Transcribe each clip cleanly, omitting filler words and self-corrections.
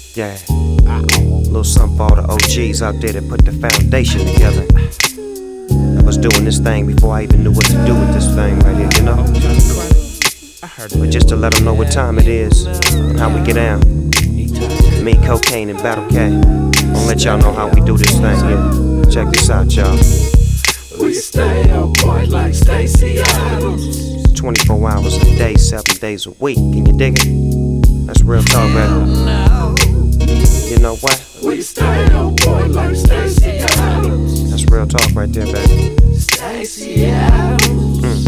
Yeah, little something for all the OGs out there that put the foundation together. I was doing this thing before I even knew what to do with this thing right here, you know? But just to let them know what time it is and how we get down. Me, Cocaine, and Battle K. I'll let y'all know how we do this thing here. Check this out, y'all. We stay up boy like Stacey Adams. 24 hours a day, 7 days a week. Can you dig it? That's real talk, baby. You know what? We stay up boy like Stacey Adams. That's real talk right there, baby. Stacey Adams.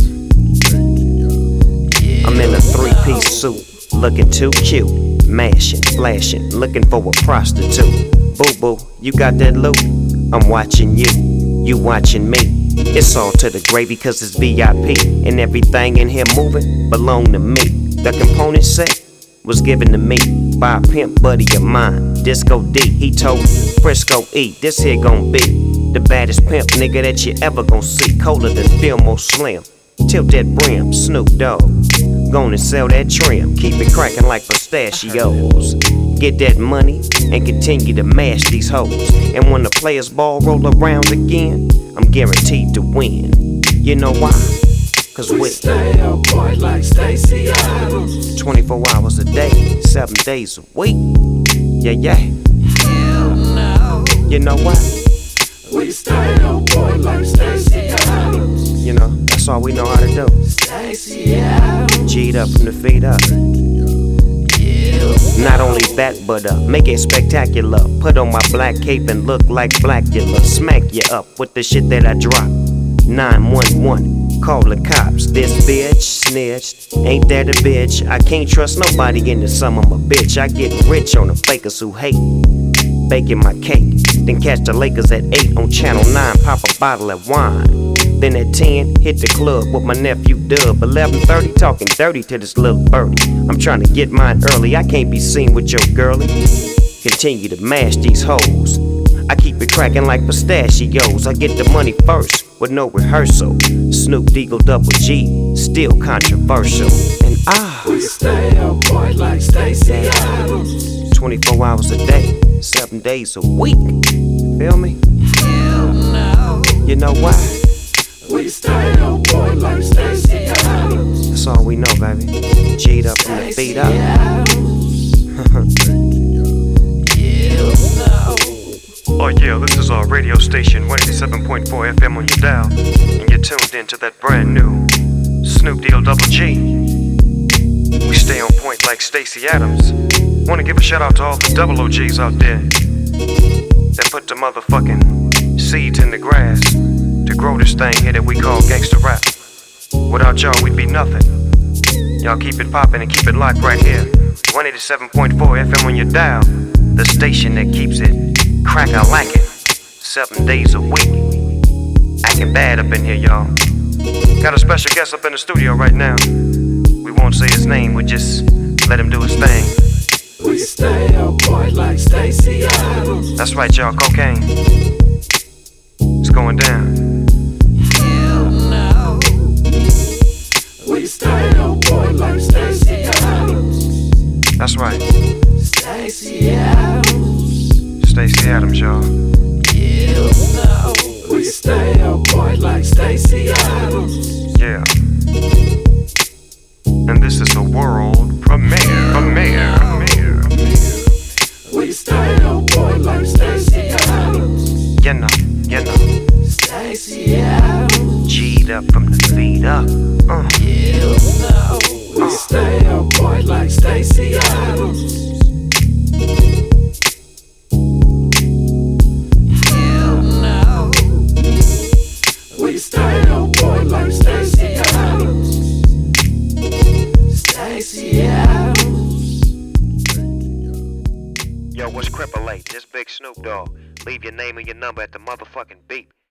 I'm in a 3-piece suit, looking too cute, mashing, flashing, looking for a prostitute. Boo boo, you got that loot? I'm watching you, you watching me. It's all to the gravy cause it's VIP, and everything in here moving belong to me. The component set was given to me by a pimp buddy of mine, Disco D. He told me, Frisco E, this here gon' be the baddest pimp nigga that you ever gon' see. Colder than Fillmore Slim, tilt that brim, Snoop Dogg. Gonna sell that trim, keep it crackin' like pistachios. Get that money and continue to mash these hoes. And when the players ball roll around again, I'm guaranteed to win. You know why? Cause we stay up boy like Stacey Adams. 24 hours a day, 7 days a week. Yeah, yeah. Hell no. You know what? We stay up boy like Stacey Adams. You know, that's all we know how to do. Stacey Adams. G'd up from the feet up. Not only that, but make it spectacular. Put on my black cape and look like Blackula. Smack you up with the shit that I drop. 911, call the cops. This bitch snitched. Ain't that a bitch? I can't trust nobody in the sum. I'm a bitch. I get rich on the fakers who hate. Baking my cake, then catch the Lakers at 8 on Channel 9. Pop a bottle of wine. Then at 10, hit the club with my nephew Dub. 11:30, talking dirty to this little birdie. I'm trying to get mine early, I can't be seen with your girlie. Continue to mash these hoes. I keep it cracking like pistachios. I get the money first, with no rehearsal. Snoop Deagle Double G, still controversial. And we stay up boy like Stacey Adams. 24 hours a day, 7 days a week. Feel me? Hell no. You know why? We stay up boy like Stacey Adams. That's all we know, baby. G'd up from the feet up. Oh yeah, this is our radio station, 187.4 FM on your dial, and you're tuned into that brand new Snoop Deagle Double G. We stay on point like Stacey Adams. Wanna give a shout out to all the double OGs out there that put the motherfucking seeds in the grass to grow this thing here that we call gangsta rap. Without y'all, we'd be nothing. Y'all keep it poppin' and keep it locked right here. 187.4 FM on your dial, the station that keeps it crack-a-lackin', 7 days a week. Acting bad up in here, y'all. Got a special guest up in the studio right now. We won't say his name, we just let him do his thing. We stay up boy like Stacey Adams. That's right, y'all, Cocaine. It's going down. Hell no. We stay up boy like Stacey Adams. That's right. Stacey Adams. Stacey Adams, y'all. Hell no. We stay up boy like Stacey Adams. Yeah. And this is a world premiere. We stay up boy like Stacey Adams. You know. Stacey Adams. G'd up from the feet up. Hell no. We stay up boy like Stacey Adams. Hell no. We stay up boy like Stacey Adams. Stacey Adams. Yo, what's Cripple Late? This Big Snoop Dogg. Leave your name and your number at the motherfucking beep.